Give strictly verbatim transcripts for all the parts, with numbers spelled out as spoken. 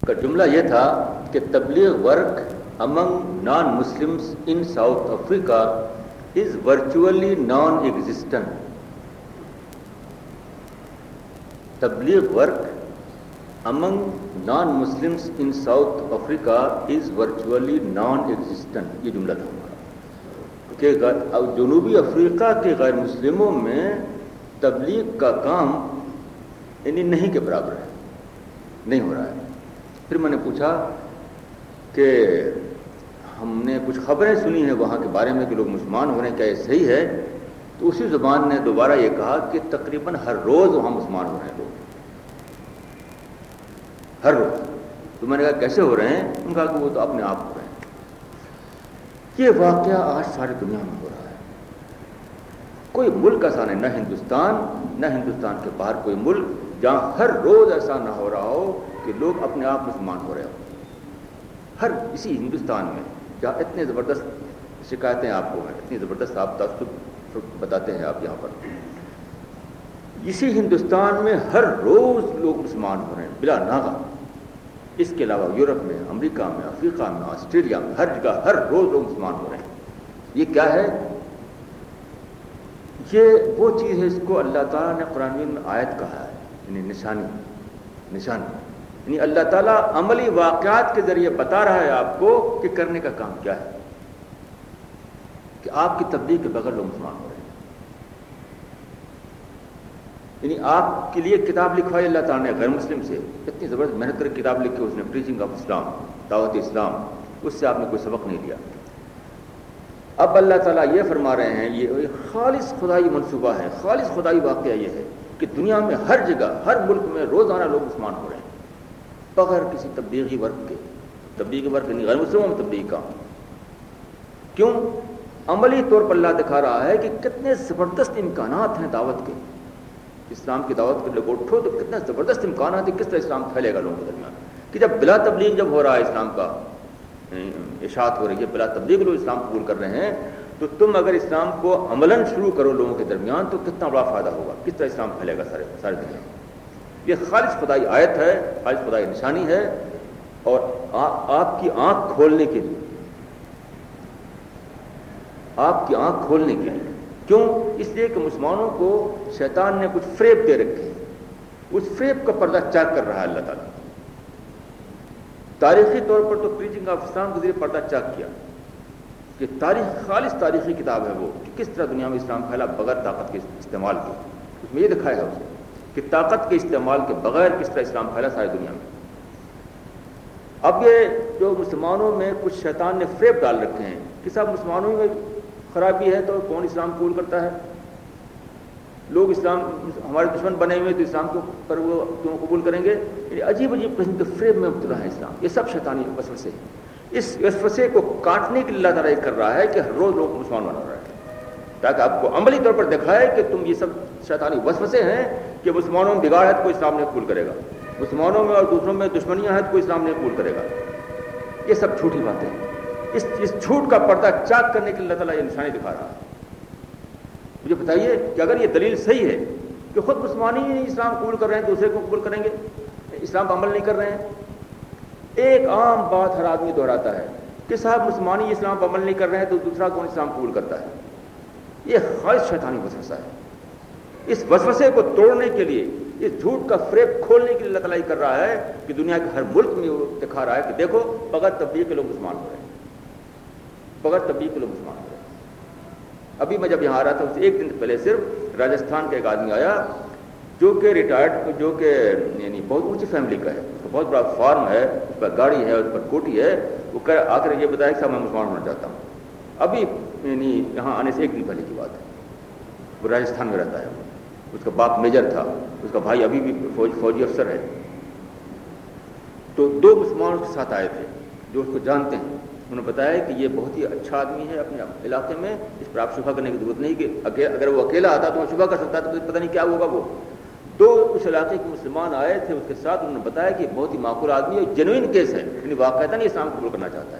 کا جملہ یہ تھا کہ تبلیغ work among non-Muslims in South Africa is virtually non-existent. تبلیغ work among non-Muslims in South Africa is virtually non-existent. یہ جملہ تھا کہ جنوبی افریقہ کے غیر مسلموں میں تبلیغ کا کام یعنی نہیں کے برابر ہے، نہیں ہو رہا ہے. پھر میں نے پوچھا کہ ہم نے کچھ خبریں سنی ہیں وہاں کے بارے میں کہ لوگ مسلمان ہو رہے ہیں، کیا یہ صحیح ہے؟ تو اسی زبان نے دوبارہ یہ کہا کہ تقریباً ہر روز وہاں مسلمان ہو رہے ہیں لوگ، ہر روز. تو میں نے کہا کیسے ہو رہے ہیں؟ انہوں نے کہا کہ وہ تو اپنے آپ ہو رہے ہیں. یہ واقعہ آج ساری دنیا میں ہو رہا ہے. کوئی ملک ایسا نہیں، نہ ہندوستان نہ ہندوستان کے باہر کوئی ملک جہاں ہر روز ایسا نہ ہو رہا ہو کہ لوگ اپنے آپ مسلمان ہو رہے ہوں. ہر اسی ہندوستان میں جہاں اتنے زبردست شکایتیں آپ کو ہیں، اتنی زبردست آپ تعصب بتاتے ہیں آپ یہاں پر، اسی ہندوستان میں ہر روز لوگ مسلمان ہو رہے ہیں بلا ناغہ. اس کے علاوہ یورپ میں، امریکہ میں، افریقہ میں، آسٹریلیا میں، ہر جگہ ہر روز لوگ مسلمان ہو رہے ہیں. یہ کیا ہے؟ یہ وہ چیز ہے، اس کو اللہ تعالیٰ نے قرآن میں آیت کہا ہے، یعنی نشانی نشانی یعنی اللہ تعالیٰ عملی واقعات کے ذریعے بتا رہا ہے آپ کو کہ کرنے کا کام کیا ہے، کہ آپ کی تبلیغ کے بغیر لوگ مسلمان ہو رہے ہیں. یعنی آپ کے لیے کتاب لکھوائی اللہ تعالیٰ نے غیر مسلم سے، اتنی زبردست محنت کر کتاب لکھی اس نے، پریچنگ آف اسلام، دعوت اسلام، اس سے آپ نے کوئی سبق نہیں لیا. اب اللہ تعالیٰ یہ فرما رہے ہیں، یہ خالص خدائی منصوبہ ہے، خالص خدائی واقعہ یہ ہے کہ دنیا میں ہر جگہ ہر ملک میں روزانہ لوگ مسلمان ہو رہے ہیں بغیر کسی تبلیغی ورک کے. تبلیغی ورک یعنی غیر مسلموں میں تبلیغ کا. کیوں؟ عملی طور پر اللہ دکھا رہا ہے کہ کتنے زبردست امکانات ہیں دعوت کے. اسلام کی دعوت کے لوگ اٹھو تو کتنا زبردست امکانات ہے، کس طرح اسلام پھیلے گا لوگوں کے درمیان. کہ جب بلا تبلیغ جب ہو رہا ہے، اسلام کا اشاعت ہو رہی ہے، بلا تبلیغ لوگ اسلام قبول کر رہے ہیں، تو تم اگر اسلام کو عملاً شروع کرو لوگوں کے درمیان تو کتنا بڑا فائدہ ہوگا، کس طرح اسلام پھیلے گا سارے ساری دنیا میں. یہ خالص خدائی آیت ہے، خالص خدائی نشانی ہے، اور آ, آپ کی آنکھ کھولنے کے لیے، آپ کی آنکھ کھولنے کے لیے. کیوں؟ اس لیے کہ مسلمانوں کو شیطان نے کچھ فریب دے رکھے ہیں، اس فریب کا پردہ چاک کر رہا ہے اللہ تعالیٰ. تاریخی طور پر تو پریچنگ آف اسلام کے ذریعے پردہ چاک کیا کہ تاریخ خالص تاریخی کتاب ہے وہ، کہ کس طرح دنیا میں اسلام پھیلا بغیر طاقت کے استعمال کے. اس میں یہ دکھایا ہے اسے کہ طاقت کے استعمال کے بغیر کس طرح اسلام پھیلا ساری دنیا میں. اب یہ جو مسلمانوں میں کچھ شیطان نے فریب ڈال رکھے ہیں کہ صاحب مسلمانوں میں خرابی ہے تو کون اسلام قبول کرتا ہے، لوگ اسلام ہمارے دشمن بنے ہوئے تو اسلام کو پر وہ کیوں قبول کریں گے. یعنی عجیب عجیب قسم کے فریب میں مبتلا ہے اسلام. یہ سب شیطانی وسوسے ہیں. اس وسوسے کو کاٹنے کے لیے اللہ تعالیٰ یہ کر رہا ہے کہ ہر روز لوگ مسلمان بنا رہا ہے، تاکہ آپ کو عملی طور پر دکھائے کہ تم یہ سب شیطانی وسوسے ہیں کہ مسلمانوں میں بگاڑ ہے تو کوئی اسلام نہیں قبول کرے گا، مسلمانوں میں اور دوسروں میں دشمنیاں ہیں تو کوئی اسلام نہیں قبول کرے گا. یہ سب جھوٹی باتیں ہیں. اس اس جھوٹ کا پردہ چاک کرنے کے لیے اللہ تعالیٰ یہ نشانی دکھا رہا ہے. مجھے بتائیے کہ اگر یہ دلیل صحیح ہے کہ خود مسلمان ہی اسلام قبول کر رہے ہیں، دوسرے کو قبول کریں گے، اسلام پر عمل نہیں کر رہے ہیں. ایک عام بات ہر آدمی دہراتا ہے کہ صاحب مسلمان ہی اسلام پر عمل نہیں کر رہے ہیں تو دوسرا کون اسلام قبول کرتا ہے. یہ خالص شیطانی وسوسہ ہے. اس وسوسے کو توڑنے کے لیے، اس جھوٹ کا فریب کھولنے کے لیے اللہ تعالیٰ یہ کر رہا ہے کہ دنیا کے ہر ملک میں وہ دکھا رہا ہے کہ دیکھو بغیر تبلیغ کے لوگ مسلمان ہو رہے ہیں، بغیر تبلیغ کے لوگ مسلمان ہو رہے ہیں. ابھی میں جب یہاں آ رہا تھا اس سے ایک دن پہلے صرف راجستھان کا ایک آدمی آیا جو کہ ریٹائرڈ، جو کہ یعنی بہت اونچی فیملی کا ہے، اس کا بہت بڑا فارم ہے، اس پر گاڑی ہے، اس پر کوٹی ہے. وہ آ کر یہ بتایا کہ صاحب میں مسلمان ہونا چاہتا ہوں. ابھی یعنی یہاں آنے سے ایک دن پہلے کی بات ہے. وہ راجستھان میں رہتا ہے، اس کا باپ میجر تھا، اس کا بھائی ابھی بھی فوج فوجی افسر ہے. تو دو مسلمان اس کے ساتھ آئے تھے جو اس کو جانتے ہیں. انہوں نے بتایا کہ یہ بہت ہی اچھا آدمی ہے اپنے علاقے میں، اس پر آپ شبہ کرنے کی ضرورت نہیں کہ اگر وہ اکیلا آتا تو وہ شبہ کر سکتا تو پتہ نہیں کیا ہوگا. وہ دو اس علاقے کے مسلمان آئے تھے اس کے ساتھ. انہوں نے بتایا کہ یہ بہت ہی معقول آدمی ہے، جنوین کیس ہے، یعنی واقعتاً نہیں اسلام قبول کرنا چاہتا ہے.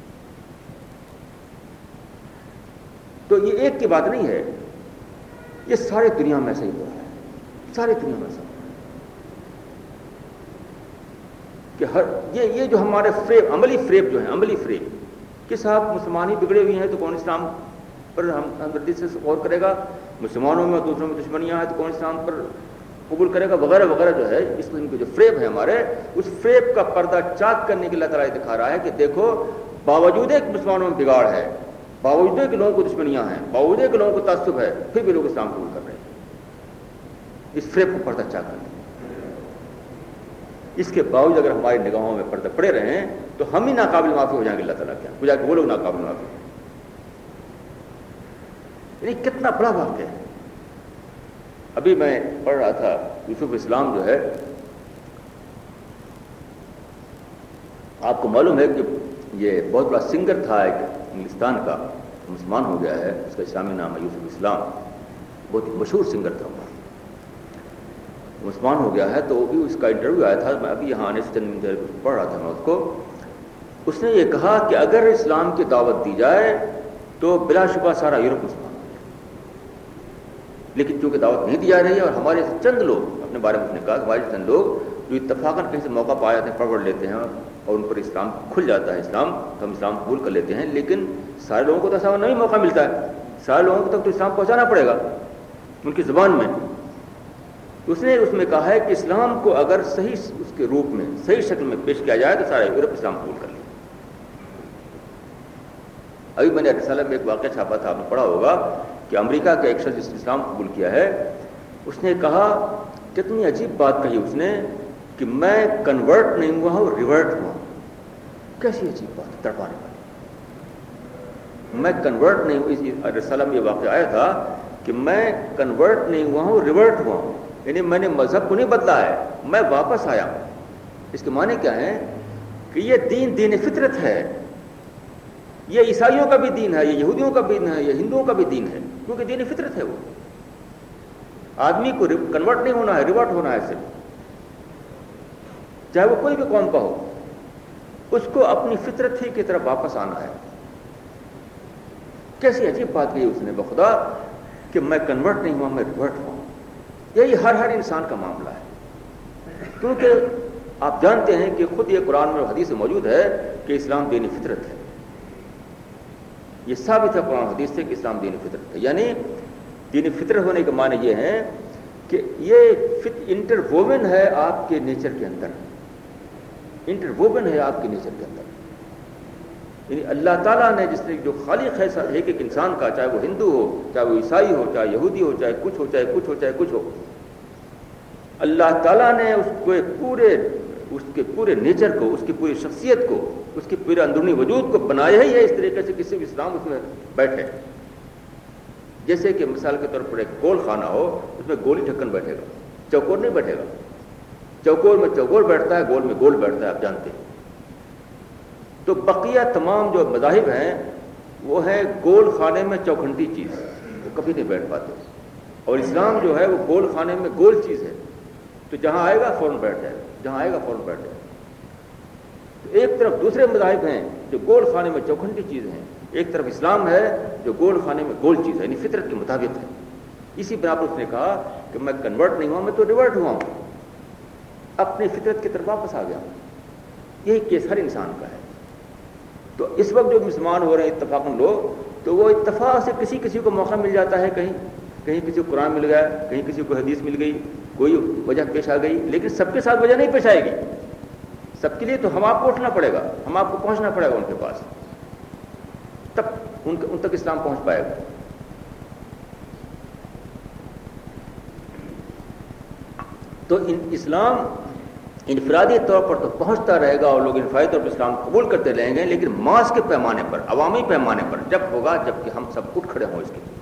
تو یہ ایک کی بات نہیں ہے، یہ ساری دنیا میں ایسا ہی ہو رہا ہے، ساری دنیا میں ایسا ہو رہا ہے. کہ ہر یہ یہ جو ہمارے فریب عملی فریب جو ہیں عملی فریب کہ صاحب مسلمان ہی بگڑے ہوئے ہیں تو کون اسلام پر ہم ہمدردی سے غور کرے گا، مسلمانوں میں دوسروں میں دشمنیاں ہیں تو کون اسلام پر قبول کرے گا، وغیرہ وغیرہ جو ہے اس قسم کے جو فریب ہے ہمارے، اس فریب کا پردہ چاک کرنے کے اللہ تعالیٰ دکھا رہا ہے کہ دیکھو باوجود ایک مسلمانوں میں بگاڑ ہے، باوجود کے لوگوں کو دشمنیاں ہیں، باوجود کے لوگوں کو تعصب ہے، پھر بھی لوگ اسلام قبول کر رہے ہیں، اس فریب کو پردہ چاک کرنے۔ اس کے باوجود اگر ہماری نگاہوں میں پردے پڑے رہے ہیں تو ہم ہی ناقابل معافی ہو جائیں گے اللہ تعالیٰ کے، ہو جائے کہ وہ لوگ ناقابل معافی ہیں۔ یعنی کتنا بڑا واقعہ ہے۔ ابھی میں پڑھ رہا تھا یوسف اسلام جو ہے، آپ کو معلوم ہے کہ یہ بہت بڑا سنگر تھا ایک انگلستان کا، مسلمان ہو گیا ہے، اس کا اسلامی نام ہے یوسف اسلام، بہت مشہور سنگر تھا وہ، مسلمان ہو گیا ہے۔ تو وہ بھی اس کا انٹرویو آیا تھا، میں ابھی یہاں آنے سے چند دیر پڑھ رہا تھا میں اس کو۔ اس نے یہ کہا کہ اگر اسلام کی دعوت دی جائے تو بلا شبہ سارا یورپ مسلمان ہو جائے، لیکن چونکہ دعوت نہیں دی جا رہی ہے اور ہمارے چند لوگ اپنے بارے میں اس نے کہا کہ ہمارے چند لوگ جو اتفاقاً کہیں سے موقع پا جاتے ہیں، پڑھ لیتے ہیں اور ان پر اسلام کھل جاتا ہے اسلام تو ہم اسلام قبول کر لیتے ہیں، لیکن سارے لوگوں کو تو ایسا نہیں موقع ملتا ہے، سارے لوگوں کو تک تو اسلام پہنچانا پڑے گا ان کی زبان میں۔ اس نے اس میں کہا ہے کہ اسلام کو اگر صحیح اس کے روپ میں صحیح شکل میں پیش کیا جائے تو سارے یورپ اسلام قبول کر لیں۔ ابھی میں نے رسالہ میں ایک واقعہ چھاپا تھا، آپ نے پڑھا ہوگا کہ امریکہ کا ایک شخص اسلام قبول کیا ہے، اس نے کہا کتنی عجیب بات کہی اس نے کہ میں کنورٹ نہیں ہوا ہوں، ریورٹ ہوا ہوں۔ کیسی عجیب بات، تڑپانے والی۔ میں کنورٹ نہیں ہوں، اس رسالہ میں یہ واقعہ آیا تھا کہ میں کنورٹ نہیں ہوا ہوں، ریورٹ ہوا ہوں، یعنی میں نے مذہب کو نہیں بدلا ہے، میں واپس آیا ہوں۔ اس کے معنی کیا ہے کہ یہ دین دین فطرت ہے، یہ عیسائیوں کا بھی دین ہے، یہ یہودیوں کا بھی دین ہے، یہ ہندوؤں کا بھی دین ہے، کیونکہ دین فطرت ہے۔ وہ آدمی کو کنورٹ نہیں ہونا ہے، ریورٹ ہونا ہے صرف، چاہے وہ کوئی بھی قوم کا ہو، اس کو اپنی فطرت ہی کی طرف واپس آنا ہے۔ کیسی عجیب بات کہی اس نے بخدا کہ میں کنورٹ نہیں ہوا، میں ریورٹ ہوا۔ یہی ہر ہر انسان کا معاملہ ہے، کیونکہ آپ جانتے ہیں کہ خود یہ قرآن میں حدیث میں موجود ہے کہ اسلام دین فطرت ہے۔ یہ ثابت ہے قرآن حدیث سے کہ اسلام دین فطرت ہے، یعنی دین فطرت ہونے کے معنی یہ ہیں کہ یہ انٹر ووون ہے آپ کے نیچر کے اندر، انٹر ووون ہے آپ کے نیچر کے اندر۔ یعنی اللہ تعالیٰ نے جس نے جو خالق ہے ایک ایک انسان کا، چاہے وہ ہندو ہو، چاہے وہ عیسائی ہو، چاہے یہودی ہو، چاہے کچھ ہو، چاہے کچھ ہو، چاہے کچھ ہو، اللہ تعالیٰ نے اس کو پورے اس کے پورے نیچر کو، اس کی پوری شخصیت کو، اس کے پورے اندرونی وجود کو بنایا ہی ہے اس طریقے سے کسی بھی اسلام اس میں بیٹھے۔ جیسے کہ مثال کے طور پر ایک گول خانہ ہو، اس میں گول ہی ڈھکن بیٹھے گا، چوکور نہیں بیٹھے گا۔ چوکور میں چوکور بیٹھتا ہے، گول میں گول بیٹھتا ہے، آپ جانتے ہیں۔ تو بقیہ تمام جو مذاہب ہیں وہ ہے گول خانے میں چوکھنٹی چیز، وہ کبھی نہیں بیٹھ پاتے، اور اسلام جو ہے وہ گول خانے میں گول چیز ہے، تو جہاں آئے گا فوراً بیٹھ جائے گا، جہاں آئے گا فوراً بیٹھ جائے گا۔ تو ایک طرف دوسرے مذاہب ہیں جو گول خانے میں چوکھنٹی چیز ہیں، ایک طرف اسلام ہے جو گول خانے میں گول چیز ہے، یعنی فطرت کے مطابق ہے۔ اسی بنا پر اس نے کہا کہ میں کنورٹ نہیں ہوا، میں تو ریورٹ ہوا ہوں، اپنی فطرت کی طرف واپس آ گیا ہوں۔ یہی کیس ہر انسان کا ہے۔ تو اس وقت جو مسلمان ہو رہے ہیں اتفاقاً لوگ، تو وہ اتفاق سے کسی کسی کو موقع مل جاتا ہے، کہیں کہیں کسی کو قرآن مل گیا، کہیں کسی کو حدیث مل گئی، کوئی وجہ پیش آ گئی، لیکن سب کے ساتھ وجہ نہیں پیش آئے گی۔ سب کے لیے تو ہم آپ کو اٹھنا پڑے گا، ہم آپ کو پہنچنا پڑے گا ان کے پاس، تب ان ان تک اسلام پہنچ پائے گا۔ تو ان اسلام انفرادی طور پر تو پہنچتا رہے گا اور لوگ انفرادی طور پر اسلام قبول کرتے رہیں گے، لیکن ماس کے پیمانے پر، عوامی پیمانے پر جب ہوگا جب کہ ہم سب اٹھ کھڑے ہوں اس کے لیے۔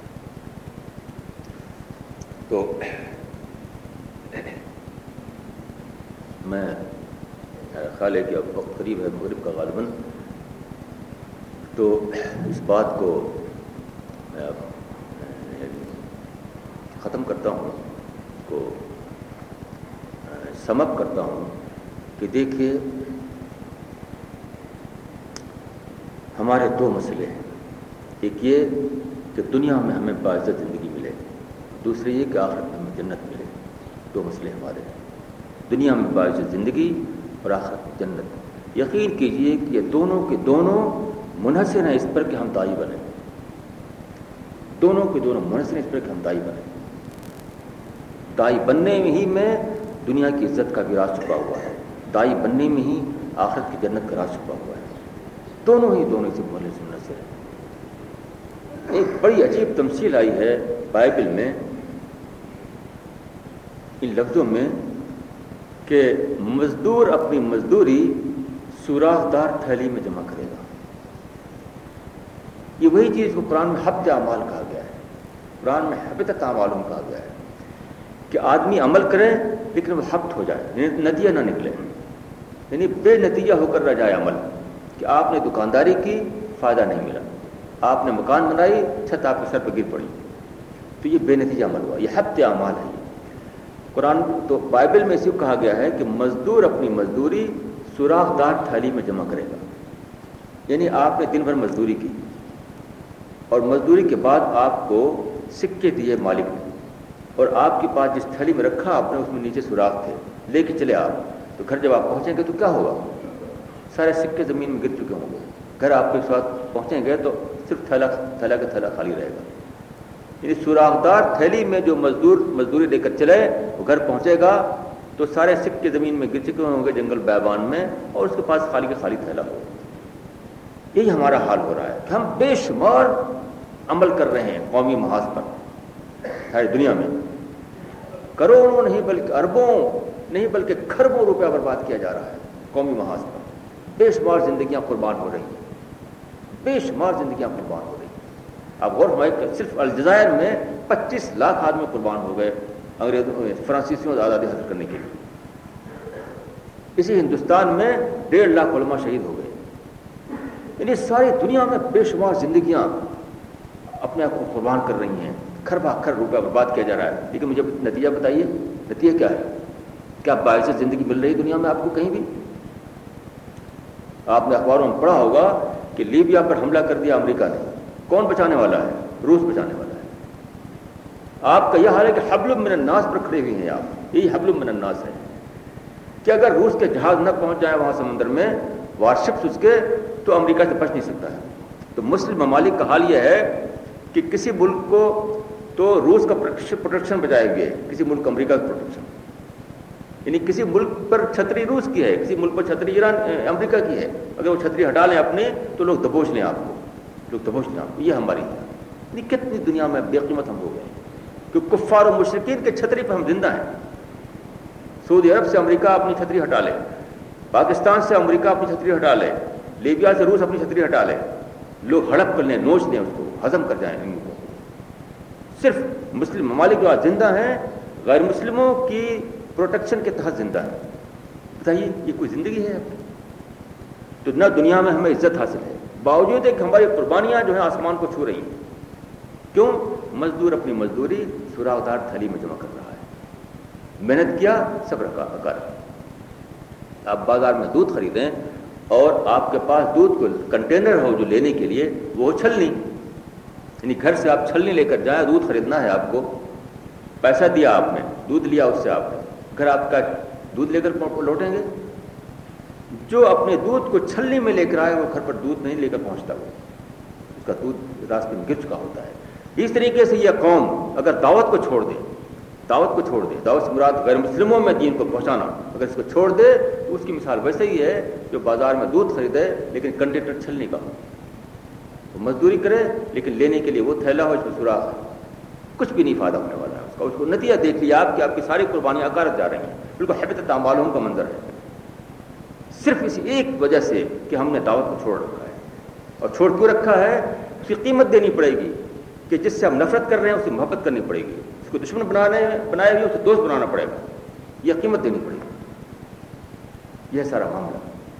تو میں خیال ہے کہ اب وقت قریب ہے مغرب کا غالباً، تو اس بات کو میں اب ختم کرتا ہوں، اس کو سم اپ کرتا ہوں کہ دیکھیے ہمارے دو مسئلے ہیں، ایک یہ کہ دنیا میں ہمیں باعزت زندگی ملے، دوسرے یہ کہ آخرت میں ہمیں جنت ملے۔ دو مسئلے ہمارے ہیں، دنیا میں باعزت زندگی اور آخرت کی جنت، یقین کیجئے کہ یہ دونوں کے دونوں منحصر ہیں اس پر کہ ہم داعی بنیں، دونوں کے دونوں منحصر ہیں اس پر کہ ہم داعی بنیں۔ داعی بننے میں ہی میں دنیا کی عزت کا بھی راز چھپا ہوا ہے، داعی بننے میں ہی آخرت کی جنت کا راز چھپا ہوا ہے، دونوں ہی دونوں سے منحصر ہیں۔ ایک بڑی عجیب تمثیل آئی ہے بائبل میں ان لفظوں میں کہ مزدور اپنی مزدوری سوراخ دار تھیلی میں جمع کرے گا۔ یہ وہی چیز کو قرآن میں حبط اعمال کہا گیا ہے، قرآن میں حبطت اعمالہم کہا گیا ہے کہ آدمی عمل کرے لیکن وہ حبط ہو جائے، نتیجہ نہ نکلے، یعنی بے نتیجہ ہو کر رہ جائے عمل، کہ آپ نے دکانداری کی فائدہ نہیں ملا، آپ نے مکان بنائی چھت آپ کے سر پہ گر پڑی، تو یہ بے نتیجہ عمل ہوا، یہ حبط اعمال ہے۔ قرآن تو بائبل میں اسی کو کہا گیا ہے کہ مزدور اپنی مزدوری سوراخ دار تھیلی میں جمع کرے گا، یعنی آپ نے دن بھر مزدوری کی اور مزدوری کے بعد آپ کو سکے دیے مالک نے، اور آپ کے پاس جس تھیلی میں رکھا آپ نے اس میں نیچے سوراخ تھے، لے کے چلے آپ، تو گھر جب آپ پہنچیں گے تو کیا ہوگا؟ سارے سکے زمین میں گر چکے ہوں گے، گھر آپ کے ساتھ پہنچیں گے تو صرف تھیلا تھیلا کا تھیلا خالی رہے گا، یعنی سوراخ دار تھیلی میں جو مزدور مزدوری لے کر چلے وہ گھر پہنچے گا تو سارے سکے زمین میں گر چکے ہوں گے جنگل بیابان میں، اور اس کے پاس خالی کا خالی تھیلا ہوگا۔ یہی ہمارا حال ہو رہا ہے کہ ہم بے شمار عمل کر رہے ہیں قومی محاذ پر، ساری دنیا میں کروڑوں نہیں بلکہ اربوں نہیں بلکہ کھربوں روپیہ برباد کیا جا رہا ہے قومی محاذ پر، بے شمار زندگیاں قربان ہو رہی ہیں، بے شمار زندگیاں قربان ہو رہی ہیں۔ آپ غور فرمائیں کہ صرف الجزائر میں پچیس لاکھ آدمی قربان ہو گئے انگریزوں فرانسیسیوں سے آزادی حاصل کرنے کے لیے، اسی ہندوستان میں ڈیڑھ لاکھ علماء شہید ہو گئے، یعنی ساری دنیا میں بے شمار زندگیاں اپنے آپ کو قربان کر رہی ہیں، کھربا کھر روپیہ برباد کیا جا رہا ہے، لیکن مجھے نتیجہ بتائیے، نتیجہ کیا ہے؟ کیا باعث زندگی مل رہی دنیا میں آپ کو کہیں بھی؟ آپ نے اخباروں میں پڑھا ہوگا کہ لیبیا پر حملہ کر دیا امریکہ نے، کون بچانے والا ہے؟ روس بچانے والا ہے۔ آپ کا یہ حال ہے کہ حبل من الناس پر کھڑے ہوئے ہیں آپ، یہی حبل من الناس ہے کہ اگر روس کے جہاز نہ پہنچ جائے وہاں سمندر میں وارشپس اس کے، تو امریکہ سے بچ نہیں سکتا ہے۔ تو مسلم ممالک کا حال یہ ہے کہ کسی ملک کو تو روس کا پروٹیکشن بجائے ہوئے کسی ملک امریکہ کا پروٹیکشن، یعنی کسی ملک پر چھتری روس کی ہے، کسی ملک پر چھتری ایران امریکہ کی ہے، اگر وہ چھتری ہٹا لیں اپنے تو لوگ دبوچ لیں آپ کو، لوگ دبوچ لیں آپ کو، یہ ہماری ہے۔ یعنی کتنی دنیا میں بے قیمت ہم ہو گئے کہ کفار و مشرکین کے چھتری پہ ہم زندہ ہیں۔ سعودی عرب سے امریکہ اپنی چھتری ہٹا لے، پاکستان سے امریکہ اپنی چھتری ہٹا لے، لیبیا سے روس اپنی چھتری ہٹا لے، لوگ ہڑپ کر لیں، نوچ لیں، اس کو ہضم کر جائیں ان کو۔ صرف مسلم ممالک جو آج زندہ ہیں غیر مسلموں کی پروٹیکشن کے تحت زندہ ہیں۔ بتائیے یہ کوئی زندگی ہے؟ تو نہ دنیا میں ہمیں عزت حاصل ہے، باوجود ہے کہ ہماری قربانیاں جو ہیں آسمان کو چھو رہی ہیں۔ کیوں؟ مزدور اپنی مزدوری سوراخ دار تھیلی میں جمع کر رہا ہے، محنت کیا، صبر کر۔ آپ بازار میں دودھ خریدیں اور آپ کے پاس دودھ کو کنٹینر ہو جو لینے کے لیے، وہ چھلنی، یعنی گھر سے آپ چھلنی لے کر جائیں، دودھ خریدنا ہے آپ کو، پیسہ دیا آپ نے، دودھ لیا اس سے آپ نے، گھر آپ کا دودھ لے کر لوٹیں گے؟ جو اپنے دودھ کو چھلنی میں لے کر آئے وہ گھر پر دودھ نہیں لے کر پہنچتا، وہ اس کا دودھ راستے میں گر چکا ہوتا ہے۔ اس طریقے سے یہ قوم اگر دعوت کو چھوڑ دے، دعوت کو چھوڑ دے، دعوت سے مراد غیر مسلموں میں دین کو پہنچانا، اگر اس کو چھوڑ دے تو اس کی مثال ویسے ہی ہے جو بازار میں دودھ خریدے لیکن کنٹینر چھلنے کا، وہ مزدوری کرے لیکن لینے کے لیے وہ تھیلا ہو اس میں سوراخ ہے، کچھ بھی نہیں فائدہ ہونے والا ہے اس کا۔ اس کو نتیجہ دیکھ لیا آپ کہ آپ کی ساری قربانیاں اکارت جا رہی ہیں، بالکل حبطت اعمالہم کا منظر ہے، صرف اس ایک وجہ سے کہ ہم نے دعوت کو چھوڑ رکھا ہے۔ اور چھوڑ کیوں رکھا ہے؟ اس کی قیمت دینی پڑے گی کہ جس سے ہم نفرت کر رہے ہیں اس سے محبت کرنی پڑے گی، اس کو دشمن بنانے بنائے ہوئے اسے دوست بنانا پڑے گا، یہ قیمت دینی پڑے گی۔ یہ سارا معاملہ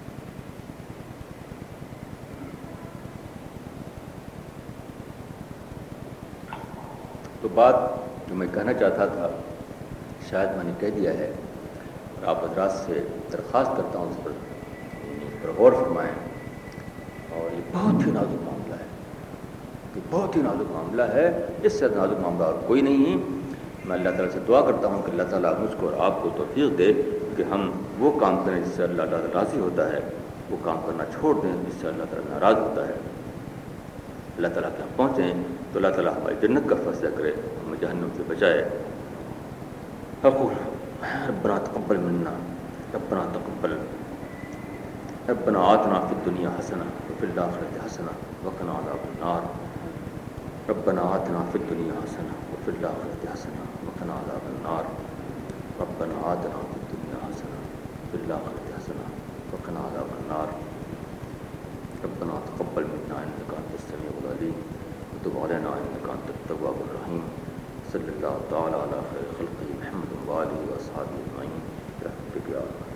تو بات جو میں کہنا چاہتا تھا شاید میں نے کہہ دیا ہے، اور آپ حضرات سے درخواست کرتا ہوں اس پر اس پر غور فرمائیں۔ اور یہ بہت ہی نازک معاملہ ہے، یہ بہت ہی نازک معاملہ ہے، اس سے نازک معاملہ اور کوئی نہیں ہے میں اللہ تعالیٰ سے دعا کرتا ہوں کہ اللہ تعالیٰ مجھ کو اور آپ کو توفیق دے کہ ہم وہ کام کریں جس سے اللہ تعالیٰ راضی ہوتا ہے، وہ کام کرنا چھوڑ دیں جس سے اللہ تعالیٰ ناراض ہوتا ہے۔ اللہ تعالیٰ کے ہم پہنچیں تو اللہ تعالیٰ ہماری جنت کا فیصلہ کرے، ہمیں جہنم سے بچائے۔ ربنا تقبل منا ربنا تقبل ربنا آتنا فی الدنیا حسنہ وفی الآخرۃ حسنہ وقنا عذاب النار ربنا آتنا فی الدنیا حسنہ وفی الآخرۃ حسنہ وقنا عذاب النار ربنا آتنا فی الدنیا حسنہ وفی الآخرۃ حسنہ وقنا عذاب النار ربنا تقبل منا انک انت السمیع العلیم وتب علینا انک انت التواب الرحیم صلی اللہ تعالی علی خیر خلقہ محمد وآلہ وصحبہ اجمعین برحمتک یا اللہ۔